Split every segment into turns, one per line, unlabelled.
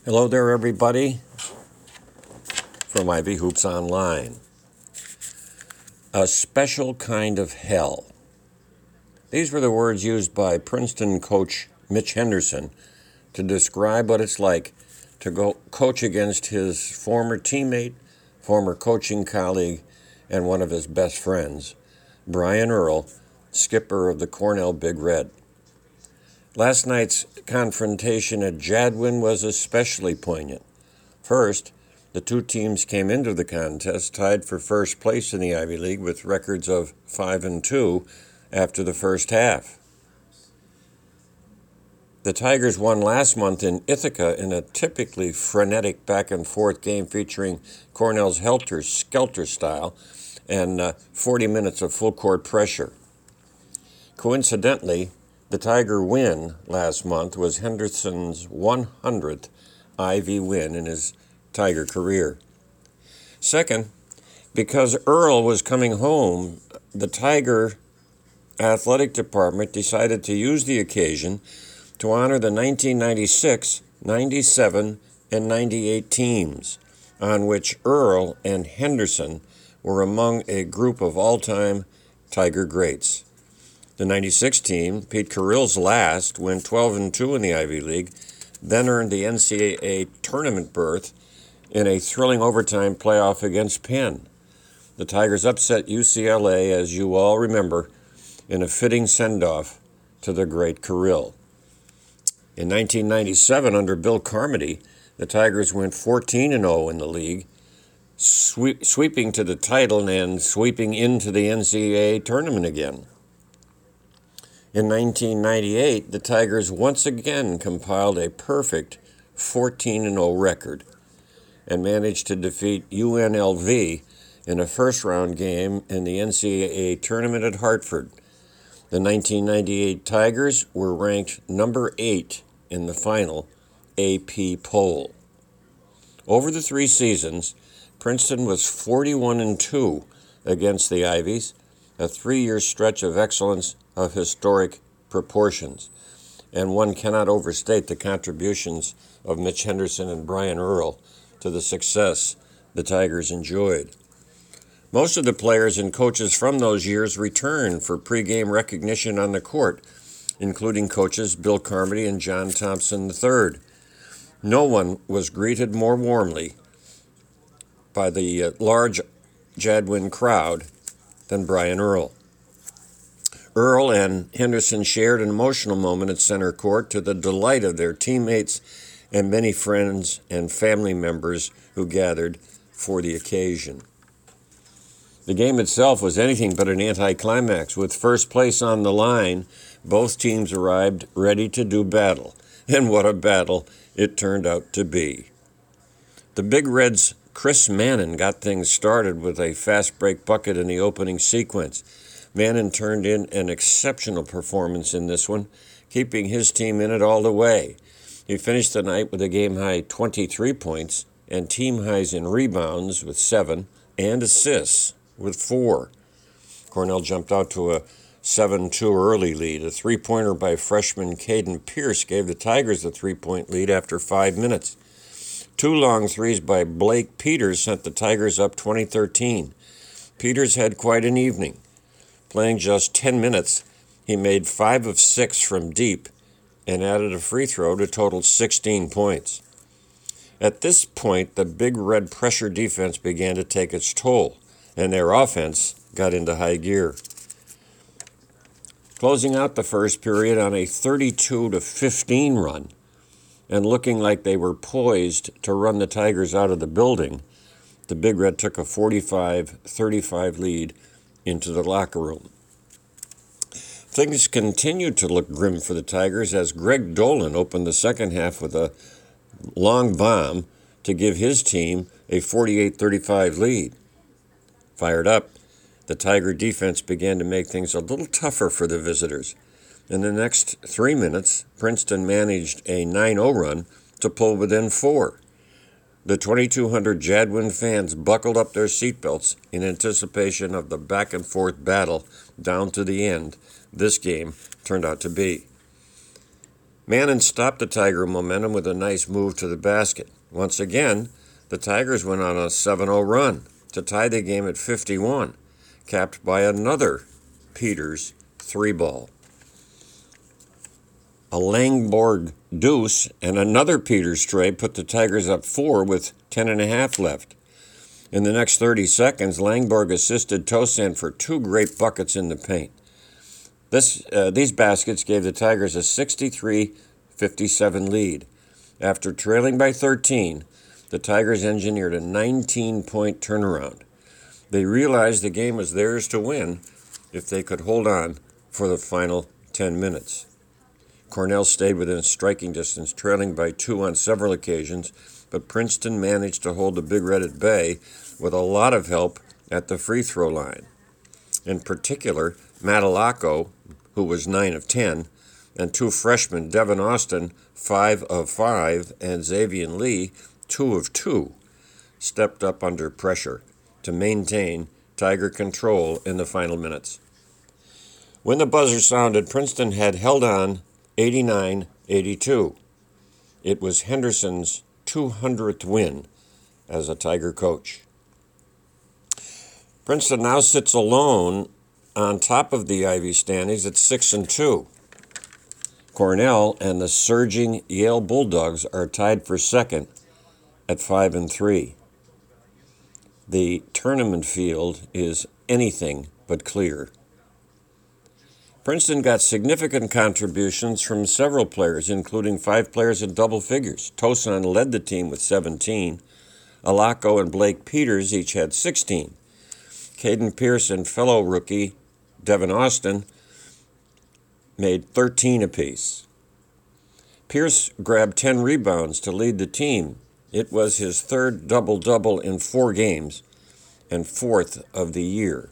Hello there, everybody, from Ivy Hoops Online. A special kind of hell. These were the words used by Princeton coach Mitch Henderson to describe what it's like to go coach against his former teammate, former coaching colleague, and one of his best friends, Brian Earl, skipper of the Cornell Big Red. Last night's confrontation at Jadwin was especially poignant. First, the two teams came into the contest tied for first place in the Ivy League with records of 5-2 after the first half. The Tigers won last month in Ithaca in a typically frenetic back-and-forth game featuring Cornell's helter-skelter style and 40 minutes of full-court pressure. Coincidentally, the Tiger win last month was Henderson's 100th Ivy win in his Tiger career. Second, because Earl was coming home, the Tiger athletic department decided to use the occasion to honor the 1996, 97, and 98 teams, on which Earl and Henderson were among a group of all-time Tiger greats. The 96 team, Pete Carrill's last, went 12-2 in the Ivy League, then earned the NCAA tournament berth in a thrilling overtime playoff against Penn. The Tigers upset UCLA, as you all remember, in a fitting send-off to the great Carrill. In 1997, under Bill Carmody, the Tigers went 14-0 in the league, sweeping to the title and sweeping into the NCAA tournament again. In 1998, the Tigers once again compiled a perfect 14-0 record and managed to defeat UNLV in a first-round game in the NCAA tournament at Hartford. The 1998 Tigers were ranked number 8 in the final AP poll. Over the 3 seasons, Princeton was 41-2 against the Ivies, a 3-year stretch of excellence of historic proportions, and one cannot overstate the contributions of Mitch Henderson and Brian Earl to the success the Tigers enjoyed. Most of the players and coaches from those years returned for pregame recognition on the court, including coaches Bill Carmody and John Thompson III. No one was greeted more warmly by the large Jadwin crowd than Brian Earl. Earl and Henderson shared an emotional moment at center court to the delight of their teammates and many friends and family members who gathered for the occasion. The game itself was anything but an anticlimax. With first place on the line, both teams arrived ready to do battle. And what a battle it turned out to be. The Big Red's Chris Mannon got things started with a fast break bucket in the opening sequence. Mannon turned in an exceptional performance in this one, keeping his team in it all the way. He finished the night with a game-high 23 points and team highs in rebounds with 7 and assists with 4. Cornell jumped out to a 7-2 early lead. A three-pointer by freshman Caden Pierce gave the Tigers the 3-point lead after 5 minutes. 2 long threes by Blake Peters sent the Tigers up 20-13. Peters had quite an evening. Playing just 10 minutes, he made 5 of 6 from deep and added a free throw to total 16 points. At this point, the Big Red pressure defense began to take its toll, and their offense got into high gear. Closing out the first period on a 32-15 run and looking like they were poised to run the Tigers out of the building, the Big Red took a 45-35 lead into the locker room. Things continued to look grim for the Tigers as Greg Dolan opened the second half with a long bomb to give his team a 48-35 lead. Fired up, the Tiger defense began to make things a little tougher for the visitors. In the next 3 minutes, Princeton managed a 9-0 run to pull within 4. The 2,200 Jadwin fans buckled up their seatbelts in anticipation of the back-and-forth battle down to the end this game turned out to be. Mannon stopped the Tiger momentum with a nice move to the basket. Once again, the Tigers went on a 7-0 run to tie the game at 51, capped by another Peters 3-ball. A Langborg deuce and another Peters stray put the Tigers up 4 with 10.5 left. In the next 30 seconds, Langborg assisted Tosan for 2 great buckets in the paint. These baskets gave the Tigers a 63-57 lead. After trailing by 13, the Tigers engineered a 19-point turnaround. They realized the game was theirs to win if they could hold on for the final 10 minutes. Cornell stayed within striking distance, trailing by 2 on several occasions, but Princeton managed to hold the Big Red at bay with a lot of help at the free throw line. In particular, Matalacco, who was 9 of 10, and 2 freshmen, Devin Austin, 5 of 5, and Xavier Lee, 2 of 2, stepped up under pressure to maintain Tiger control in the final minutes. When the buzzer sounded, Princeton had held on 89-82. It was Henderson's 200th win as a Tiger coach. Princeton now sits alone on top of the Ivy standings at 6-2. Cornell and the surging Yale Bulldogs are tied for second at 5-3. The tournament field is anything but clear. Princeton got significant contributions from several players, including 5 players in double figures. Tosan led the team with 17. Alacco and Blake Peters each had 16. Caden Pierce and fellow rookie Devin Austin made 13 apiece. Pierce grabbed 10 rebounds to lead the team. It was his 3rd double-double in 4 games and 4th of the year.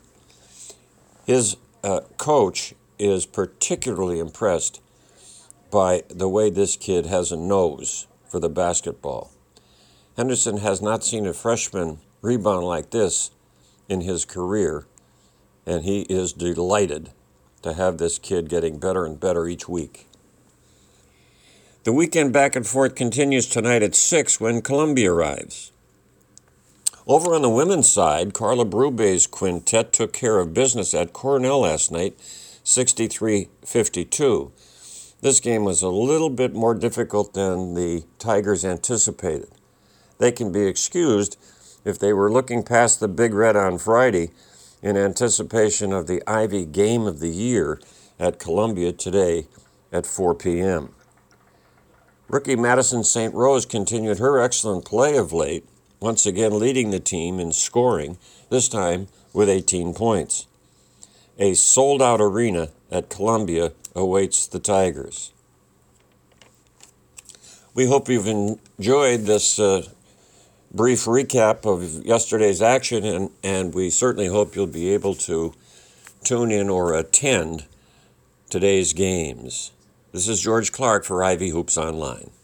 His coach is particularly impressed by the way this kid has a nose for the basketball. Henderson has not seen a freshman rebound like this in his career, and he is delighted to have this kid getting better and better each week. The weekend back and forth continues tonight at 6 when Columbia arrives. Over on the women's side, Carla Brube's quintet took care of business at Cornell last night, 63-52. This game was a little bit more difficult than the Tigers anticipated. They can be excused if they were looking past the Big Red on Friday in anticipation of the Ivy Game of the Year at Columbia today at 4 p.m. Rookie Madison St. Rose continued her excellent play of late, once again leading the team in scoring, this time with 18 points. A sold-out arena at Columbia awaits the Tigers. We hope you've enjoyed this brief recap of yesterday's action, and we certainly hope you'll be able to tune in or attend today's games. This is George Clark for Ivy Hoops Online.